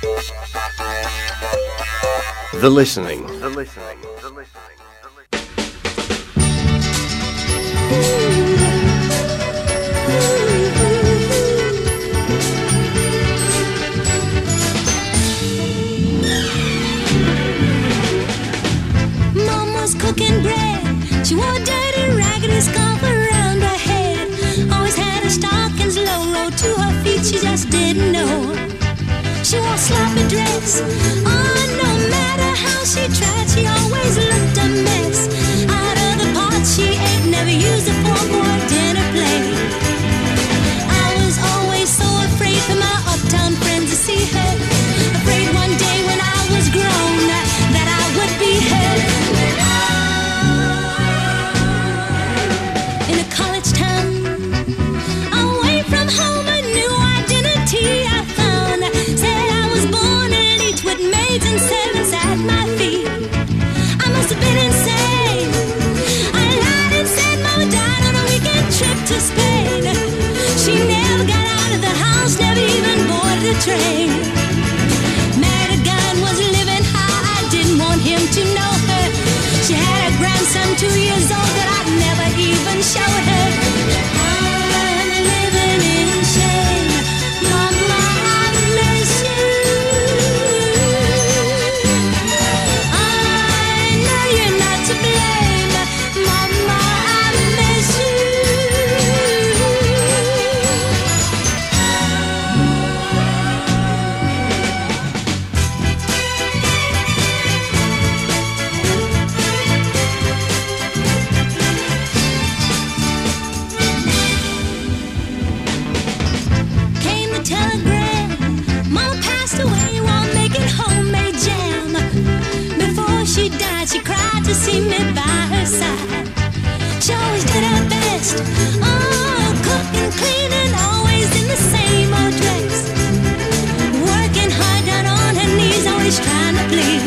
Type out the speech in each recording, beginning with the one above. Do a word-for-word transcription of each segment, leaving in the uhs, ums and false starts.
The listening. The listening. The listening. The listening. Mama's cooking bread. She wore a dirty, raggedy scarf around her head. Always had her stockings low, low to her feet. She just didn't know. She wore a sloppy dress. Oh, no matter how she tried, she always looked a mess. Out of the pot she ate, never used a fork or a dinner plate. I was always so afraid for my uptown friends to see her. Afraid one day when I was grown that I would be her. In a college town, away from home, a new identity I found. Said I was born elite with maids and servants at my feet. I must have been insane. I lied and said Mama died on a weekend trip to Spain. She never got out of the house, never even boarded a train. Married a guy and was living high, I didn't want him to know her. She had a grandson two years old that I'd never even show her. I'm living in shame. Mama, I miss you. I know you're not to blame. Mama, I miss you. Came the telegram. Mama passed away while making homemade jam. Before she died, she cried to see me by her side. She always did her best. Oh, cooking, cleaning, always in the same old dress. Working hard down on her knees, always trying to please.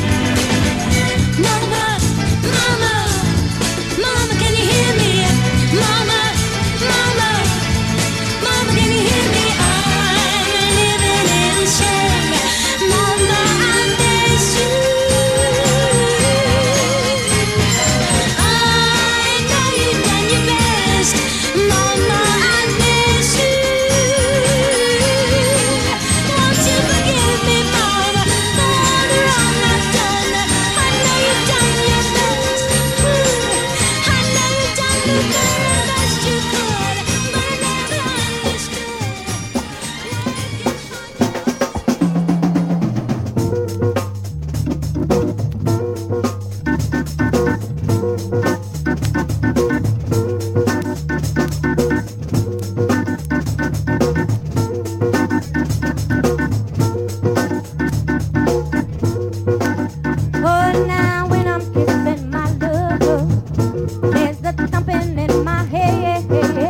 Mama, Mama, Mama, can you hear me? Mama, Mama, Mama, can you hear me? I'm living in shame. Mama, I miss you. I know you've done your best. Mama, I miss you. Won't you forgive me, Mama, for all the wrong I've done? I know you've done your best. I know you've done the very best you could, but I never understood. Oh, now when I'm kissing my lover, there's a thumping in my head.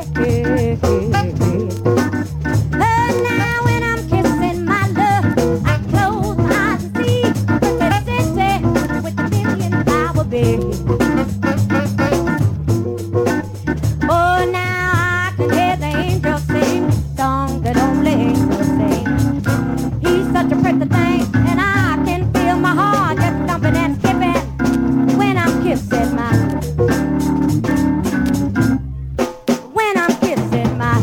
Oh, now when I'm kissing my love, I close my eyes and see the city with a million dollar bed. Oh, now I can hear the angels sing songs that only angels sing. He's such a pretty thing, and I can feel my heart just thumping and skipping when I'm kissing my when I'm kissing my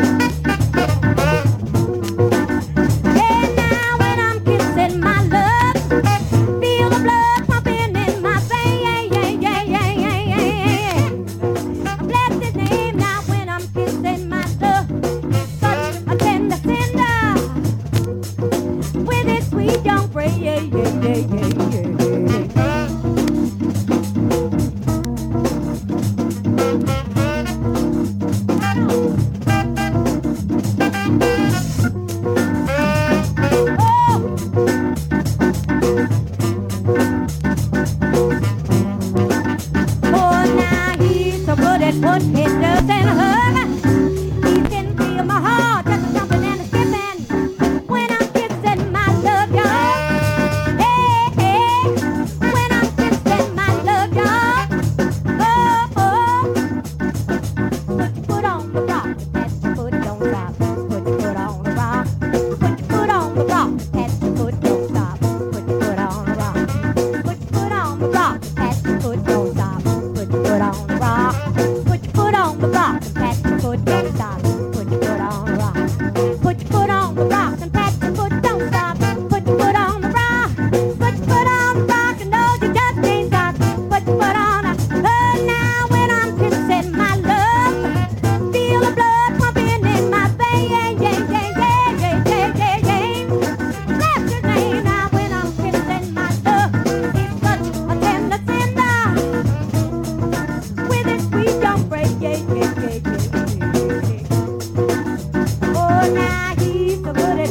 yeah, now when I'm kissing my love, feel the blood pumping in my veins. Yeah, yeah, yeah, yeah, yeah, yeah. Bless his name now when I'm kissing my love, such a tender cinder with his sweet young prayer. Yeah, yeah, yeah, yeah, yeah. Oh, now he's so good at what he does and hug. He can feel my heart just jumping and skipping when I'm kissing my love, y'all. Hey,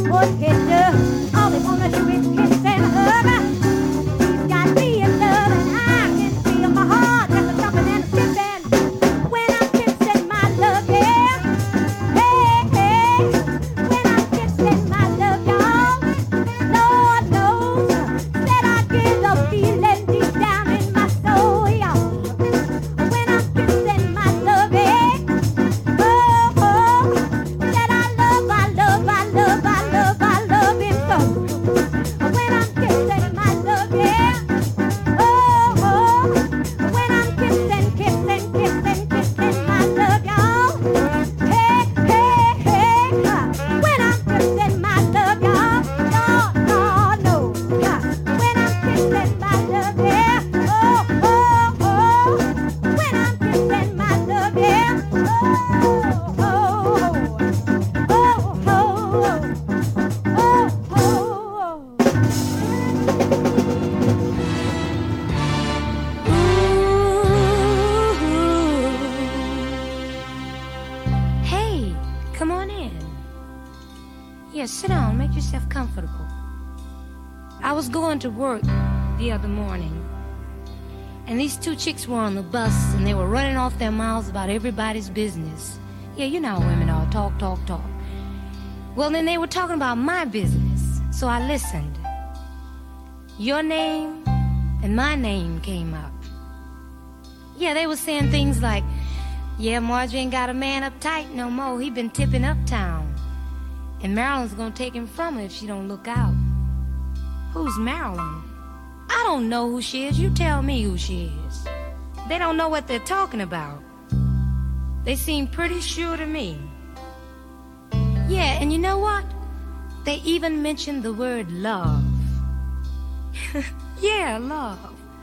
To work the other morning, and these two chicks were on the bus, and they were running off their mouths about everybody's business. Yeah, you know how women are, talk, talk, talk. Well, then they were talking about my business, so I listened. Your name and my name came up. Yeah, they were saying things like, yeah, Marjorie ain't got a man uptight no more. He been tipping uptown, and Marilyn's gonna take him from her if she don't look out. Who's Marilyn? I don't know who she is. You tell me who she is. They don't know what they're talking about. They seem pretty sure to me. Yeah, and you know what? They even mentioned the word love. Yeah, love.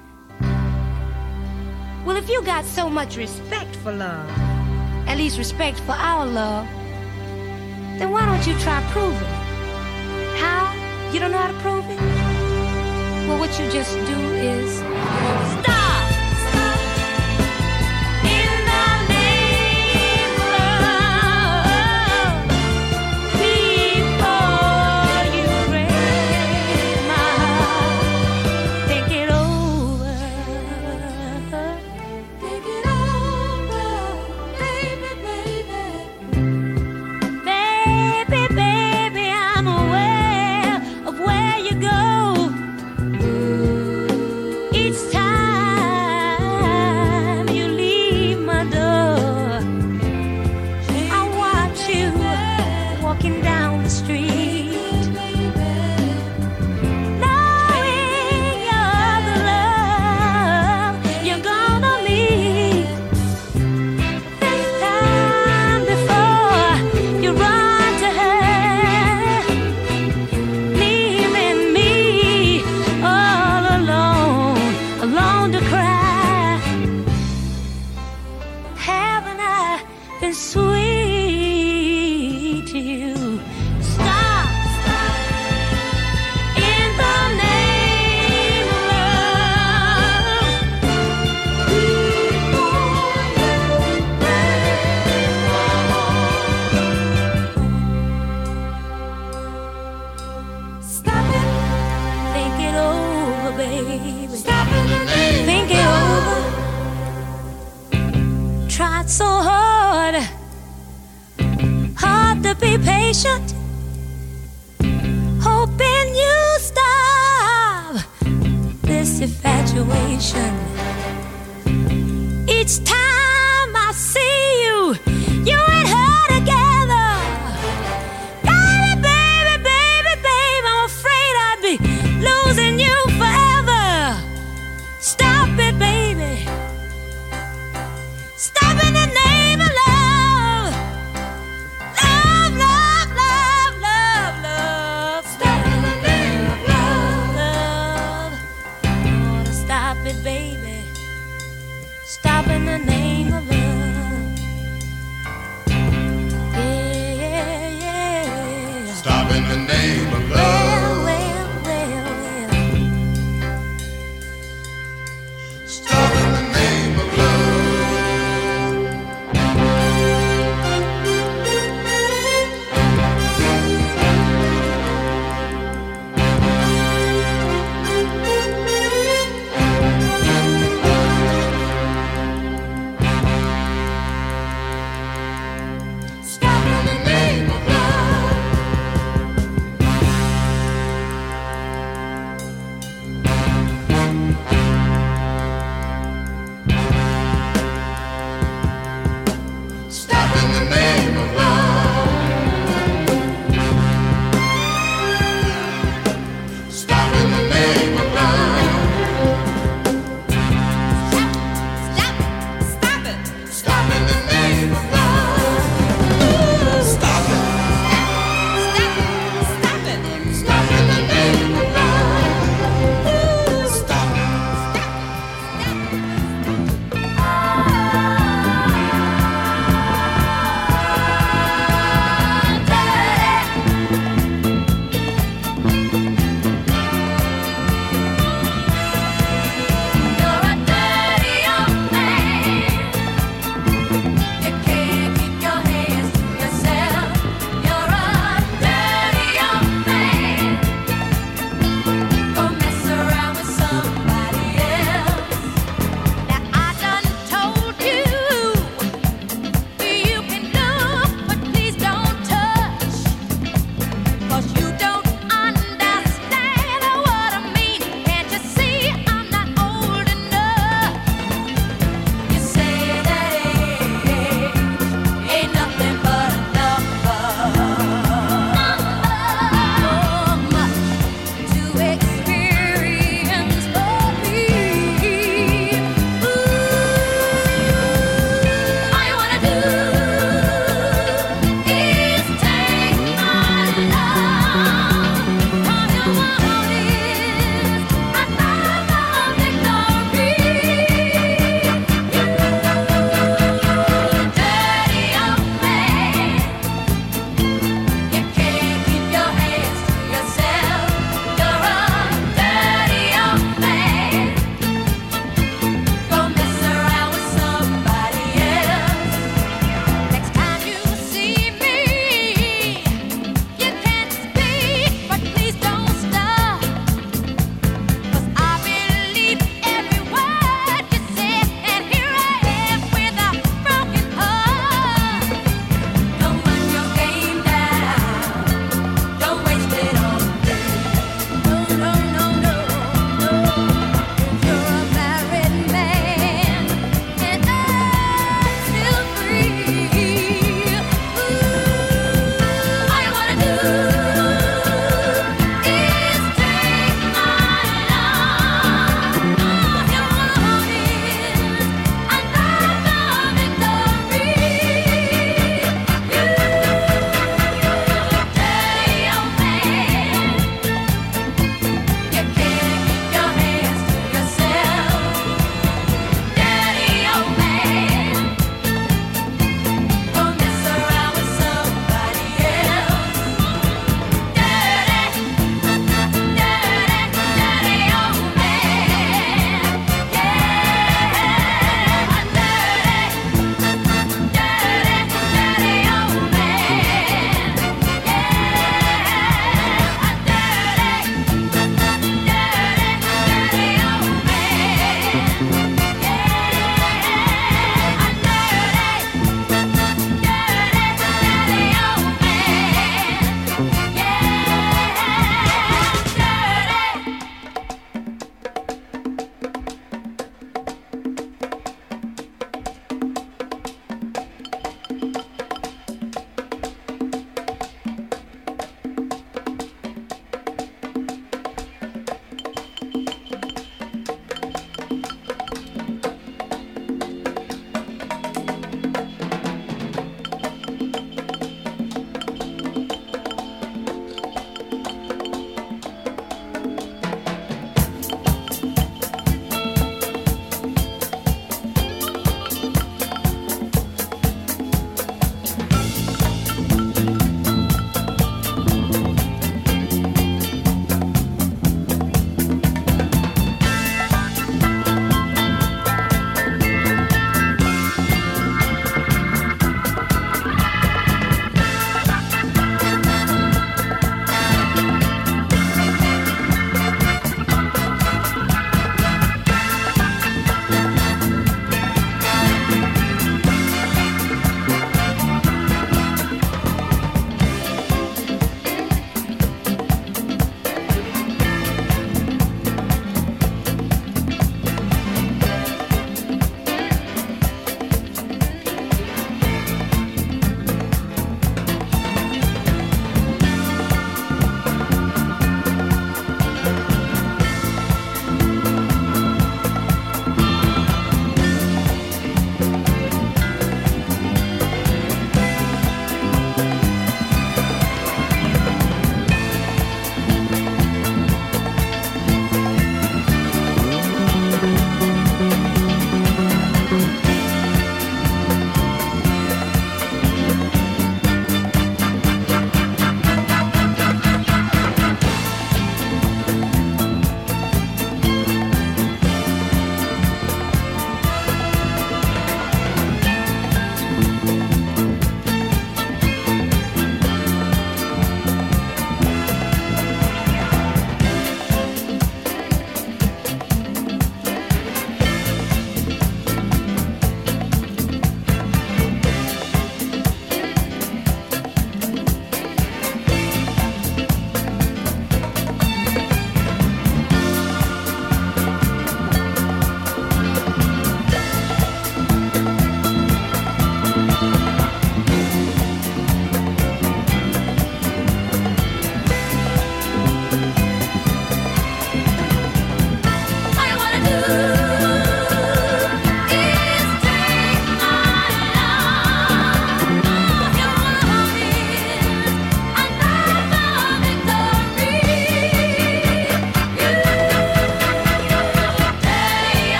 Well, if you got so much respect for love, at least respect for our love, then why don't you try proving it? How? You don't know how to prove it? Well, what you just do is stop. Stop. In the name of love, before you break my heart, think it over. Think it over, baby, baby. Baby, baby, I'm aware of where you go. Each time you leave my door, I watch you walking down the street, knowing you're the love you're gonna meet. This time before you run to her, leaving me all alone, alone to cry. Haven't I been sweet to you? Stop, stop. In the name of love, before you break my heart. Stop it. Think it over, baby. Stop it. Think it over. Tried so hard, hard to be patient, hoping you stop this infatuation. Each time I see you, you and her together. Baby, baby, baby, baby, I'm afraid I'd be losing you forever. Stop it, baby. Stop in the name of love. Love, love, love, love, love. Stop in the name of love, love. I wanna stop it, baby. Stop in the name of love. Yeah, yeah, yeah. Stop in the name of Well, love. well, well, well. Stop in the name of love.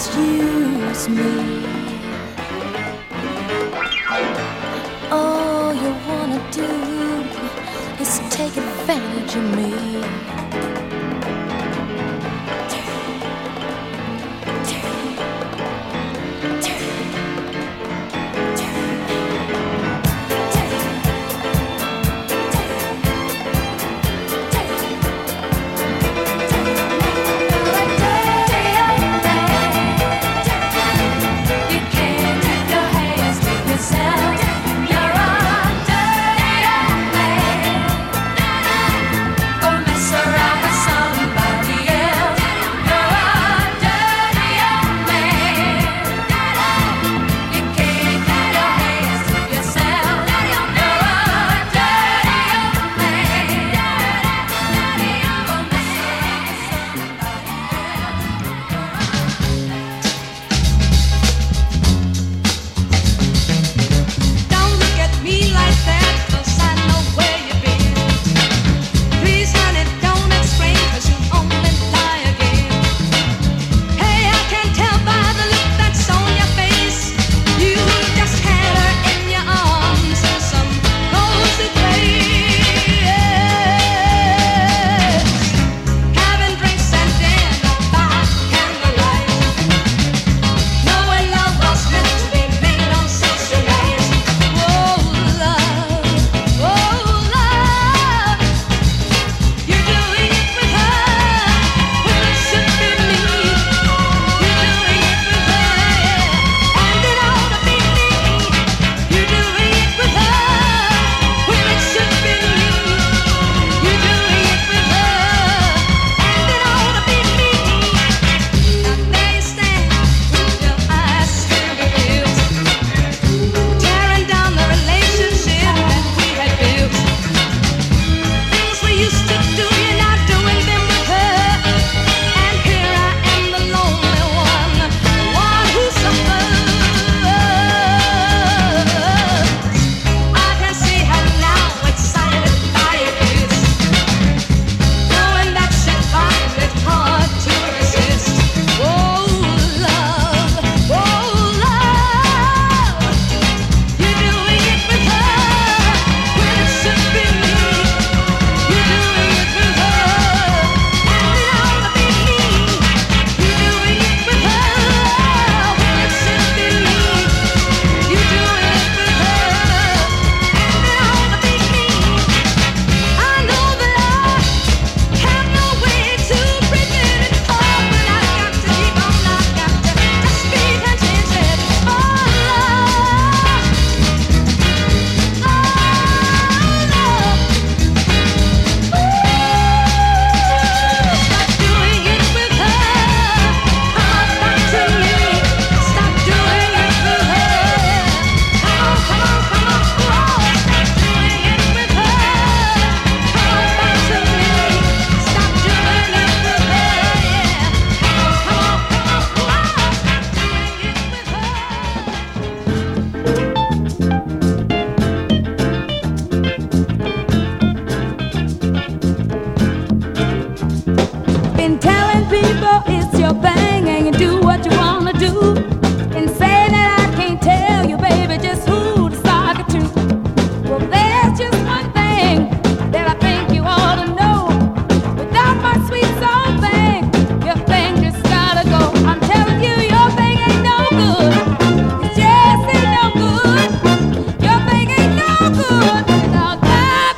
misuse me. All you wanna do is take advantage of me.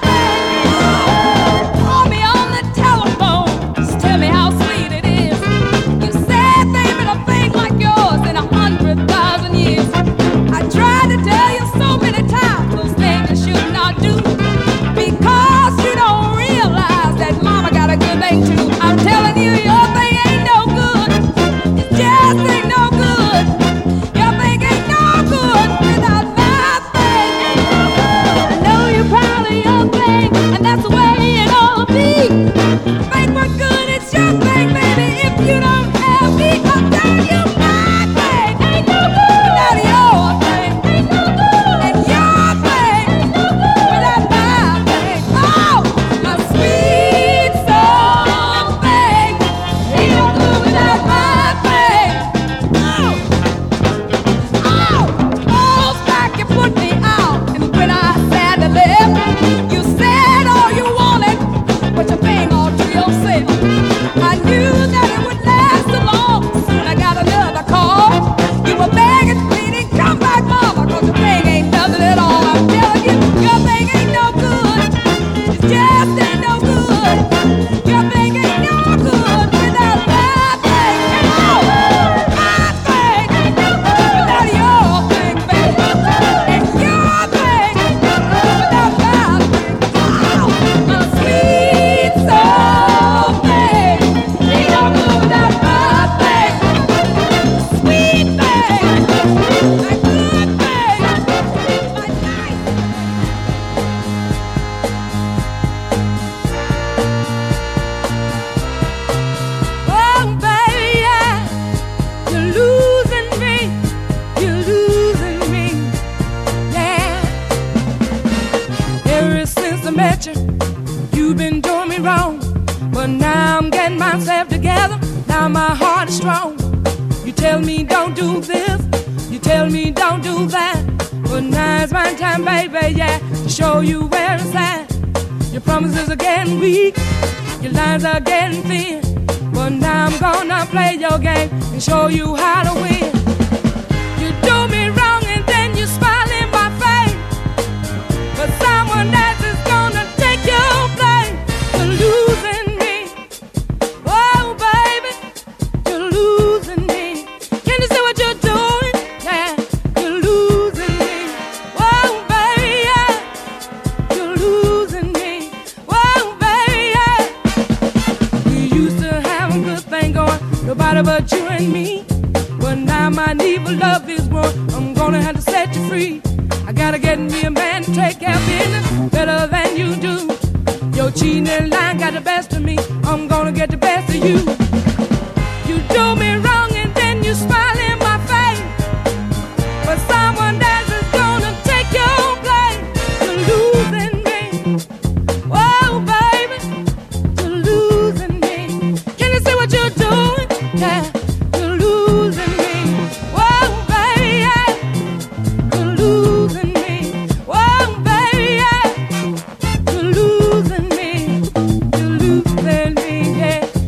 Tell me how sweet it is. I knew that it would last so long. Soon I got another call. You were begging, pleading, come back, mama, 'cause the thing ain't nothing at all. I'm telling you, your thing ain't no good. It just ain't no good. Your thing ain't no good without my thing. No, my thing without your thing, baby. And your thing without my thing. Oh, my sweet soul thing ain't no good without my thing. Sweet thing, my good thing, my nice. Oh, baby, yeah, you're losing me, you're losing me, yeah. Ever since I met you, you've been doing me wrong, but now I'm getting myself together. Now my heart is strong. You tell me don't do this, you tell me don't do that, but now it's my time, baby, yeah, to show you where it's at. Your promises are getting weak, your lines are getting thin, but now I'm gonna play your game and show you how to win. You do me wrong and then you smile in my face, but someone else is gonna take your place. You're losing me, oh baby, you're losing me. Can you see what you're doing? Yeah, you're losing me, oh baby, yeah, you're losing me, oh baby, yeah. We used to have a good thing going, nobody but you and me. But now my need for love is growing. I'm gonna have to set you free. I gotta get me a man to take care of business better than you do. Your cheating and lying got the best of me. I'm gonna get the best of you. You do me wrong and then you smile in my face, but someone else is gonna take your place. You're losing me, oh baby, you're losing me. Can you see what you're doing? Yeah, you're losing me, oh baby, yeah, you're losing me, oh baby, yeah, you're losing me, you're losing me, yeah.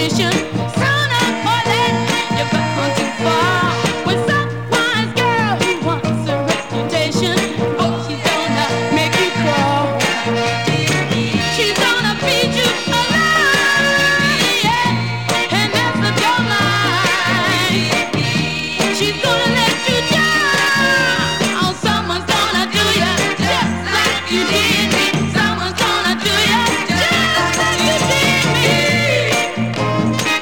Someone's gonna do you just like you did me.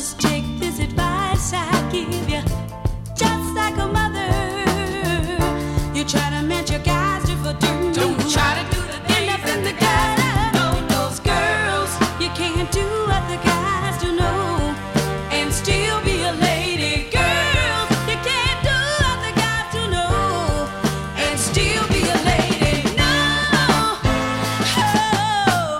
Just take this advice I give you, just like a mother. You try to match your guys do for do. Don't try to do the thing up in the gutter. No, those girls, you can't do what the guys do, no, and still be a lady. Girls, you can't do what the guys do, no, and still be a lady. No, oh.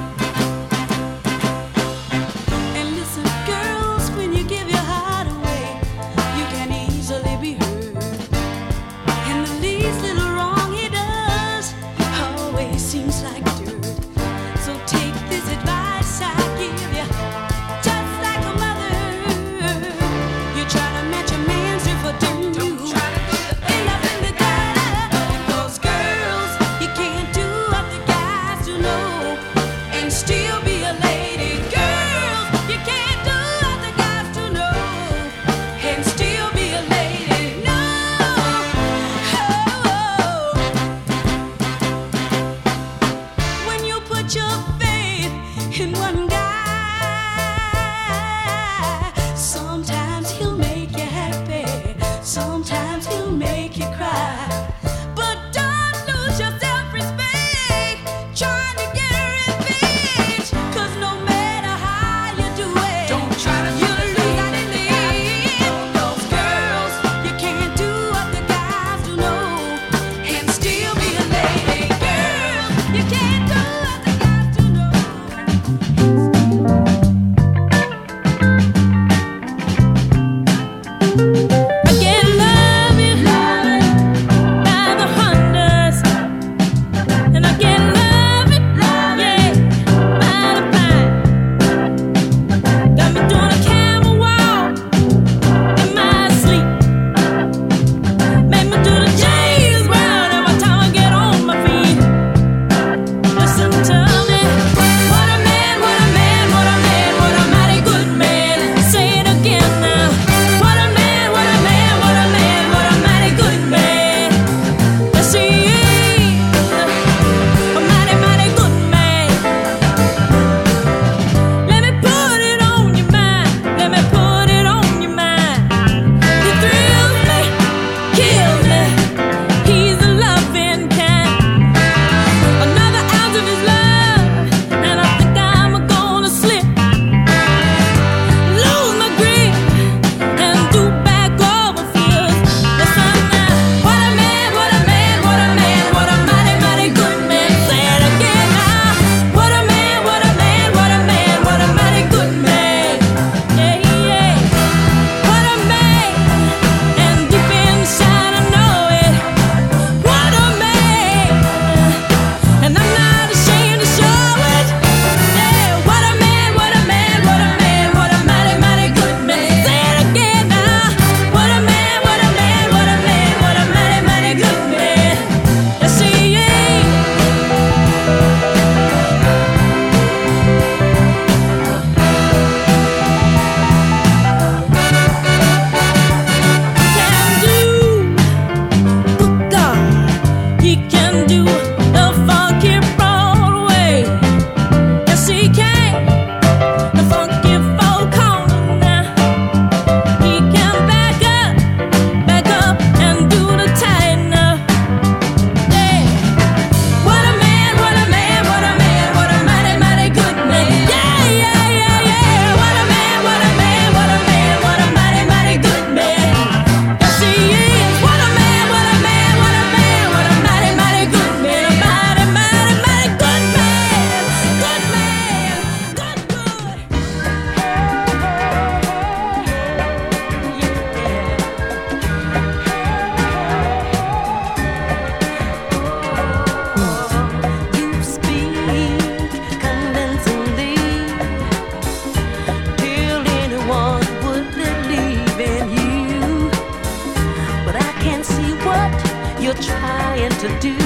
And listen, girls, when you give your heart away, you can easily be hurt. And the least little wrong he does always seems like dirt. So take this advice I give you, just like a mother. You try to match a man's do for do. Don't try to do the thing up in the gutter. Those girls, you can't do what the guys do, no, and still be a lady. Girls, you can't do what the guys do, no, and still be a lady. No, oh. When you put your faith in one guy, sometimes he'll make you happy, sometimes he'll make you cry. But don't lose your self-respect trying to get revenge, 'cause no matter how you do it, don't try to you'll lose out in the end. Those girls, you can't do what the guys do, no, and still be a lady. Girls, you can't do what the guys do, no. I get love you by the hundreds, and I get love it, yeah, by the pine. Got me doing a camel walk in my sleep. Make me do the James Brown every time I get on my feet. Listen to me, what a man, what a man, what a man, what a mighty good man. Say it again now. What a man, what a man, what a man, what a mighty good man. Yes, he is a mighty, mighty good man. Let me put it on your mind. Let me put it on your mind. He thrills me, kills me. He's a loving kind. Another ounce of his love, and I think I'm gonna slip, lose my grip, and do back over fears. Listen now, what a man, what a man, what a man, what a mighty, mighty good man. Say it again now. What a man, what a man, what a man, what a mighty good man. Yeah, yeah. What a man, and deep inside I know it. What a man, and I'm not ashamed to show it. Yeah, what a man, what a man, what a man, what a mighty, mighty good man. Say it again now. What a man, what a man, what a man, what a mighty, mighty good man. Yes, he is. Can do, good God, he can do the funky Broadway. Yes, he can, the funky folk corner now. He can back up, back up, and do the tight now. Yeah. What a man, what a man, what a man, what a mighty, mighty good man. Yeah, yeah, yeah, yeah. What a man, what a man, what a man, what a mighty, mighty good man. Yes, he is. What a man, what a man, what a man, what a mighty, mighty good man. Mighty, mighty, mighty good man. Good man. Good, good. You speak convincingly till anyone would believe in you, but I can't see what you're trying to do.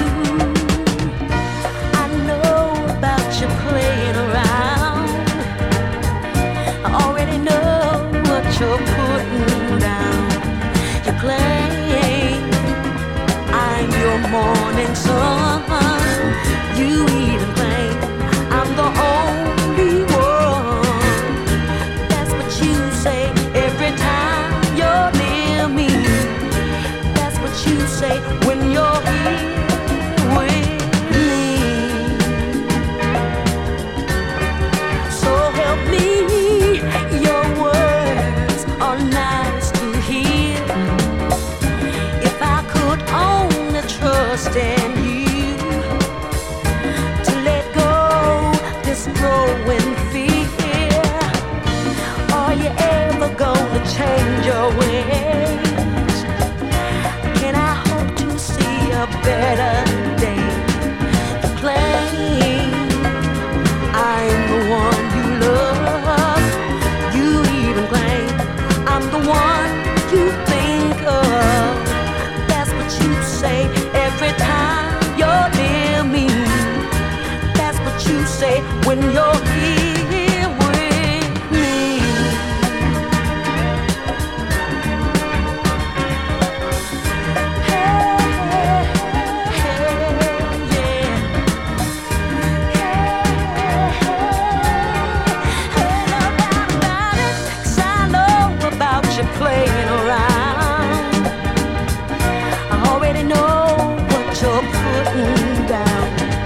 I know about you playing around. I already know what you're putting down. You claim I'm your morning sun. You even claim I'm the only one. That's what you say when you're here with me. So help me, your words are nice to hear. If I could only trust in you to let go this growing fear. Are you ever gonna change your ways? Can I hope to see a better day? You claim I'm the one you love. You even claim I'm the one you think of. That's what you say every time you're near me. That's what you say when you're here with me. Hey, hey, hey, yeah. Hey, hey, about it, 'cause I know about you playing around. I already know what you're putting down.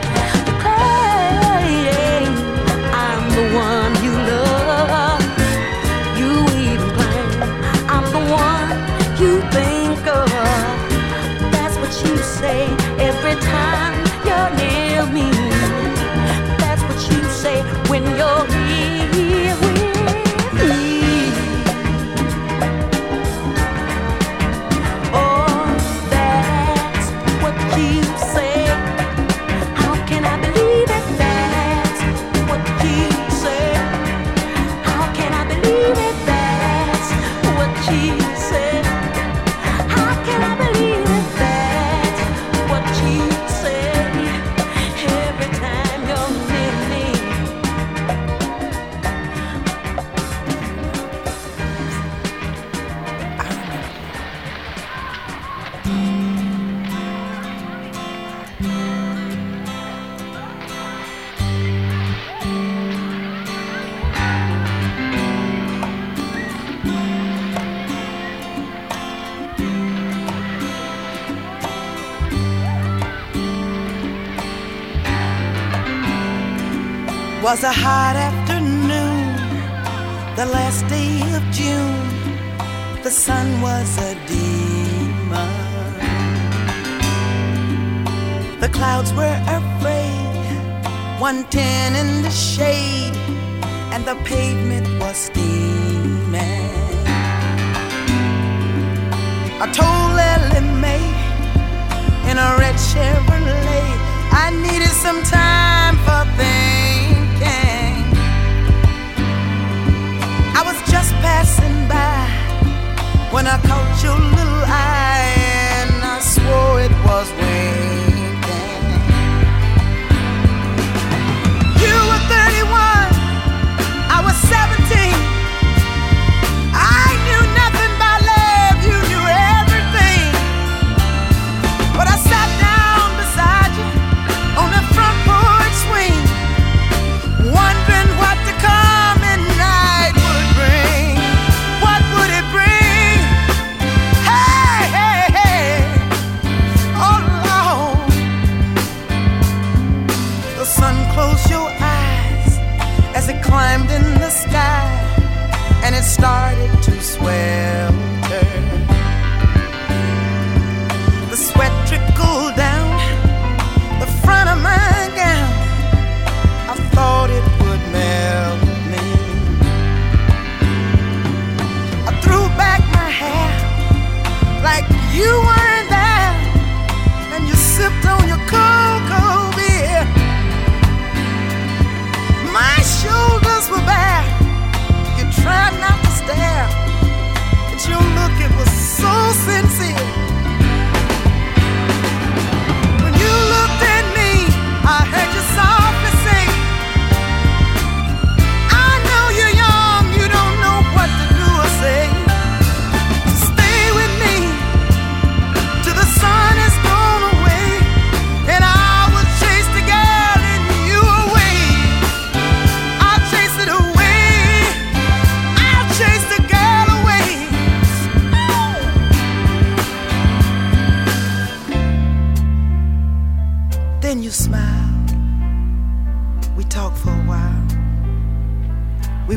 Hey, I'm the one you love. You even claim I'm the one you think of. That's what you say every time you're near me. That's what you say when you're here with me. Oh, that's what you say. How can I believe it? That's what you say. How can I believe it? That's what you say. How can I believe it? That's what you say. Every time you're near me. Was a hot afternoon, the last day of June. The sun was a demon. The clouds were afraid, one ten in the shade, and the pavement was steaming. I told Ellie Mae in a red Chevrolet I needed some time for thinking. I was just passing by when I caught your little eye, and I swore it was winking. You were thirty-one, I was seventeen. I knew nothing about love, you knew everything. But I sat down beside you on the front porch swing, wondering what the coming night would bring. What would it bring? Hey, hey, hey, oh Lord. The sun closed your eyes as it climbed in the sky, and it started to swelter. The sweat trickled down the front of my gown. I thought it would melt me. I threw back my hair like you weren't there, and you sipped on your cold, cold beer. My shoulders were bare. You tried not to stare, but you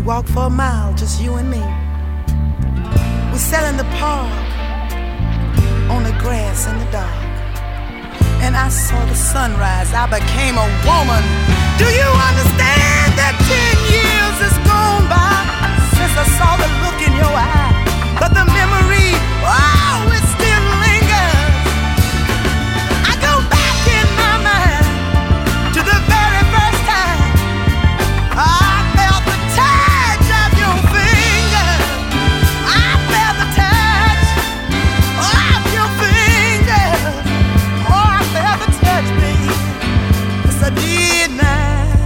walk for a mile, just you and me. We sat in the park, on the grass in the dark, and I saw the sunrise. I became a woman. Do you understand that ten years has gone by since I saw the look in your eye? But the memory, oh, it still lingers. I go back in my mind to the very first time I felt the touch of your finger. I felt the touch of your finger. Oh, I felt the touch, baby. Yes, I did now.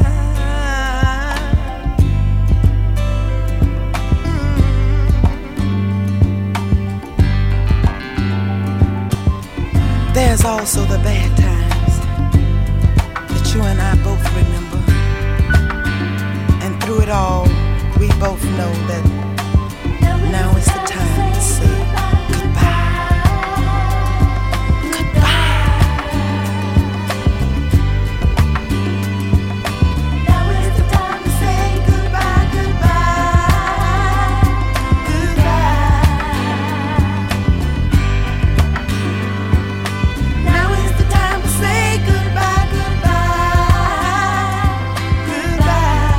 There's also the bad times that you and I both remember. And through it all, we both know that now is the time to say goodbye. Goodbye. Now is the time to say goodbye, goodbye, goodbye. Now is the time to say goodbye, goodbye, goodbye.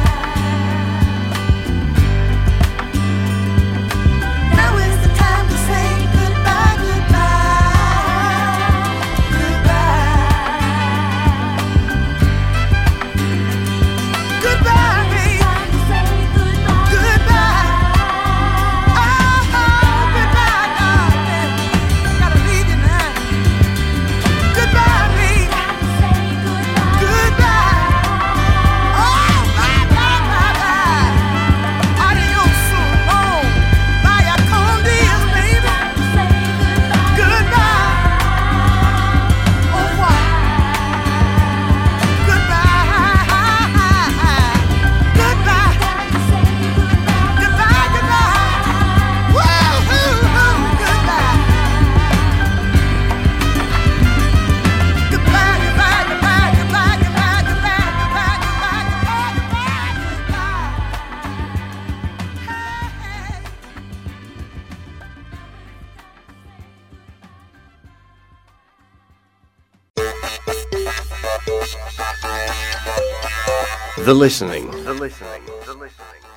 Now is the time to say goodbye, goodbye, goodbye. Goodbye, baby. Goodbye. Oh, goodbye, darling. Gotta leave you now. Goodbye, baby. Goodbye. Oh, bye, bye, bye, bye. Adios so long. Vaya con Dios, baby. Goodbye. Au revoir. Goodbye. Goodbye. Goodbye, goodbye. Woo-hoo-hoo. Goodbye. Goodbye, goodbye, goodbye, goodbye, goodbye, goodbye, goodbye, goodbye, goodbye. The listening. The listening. The listening.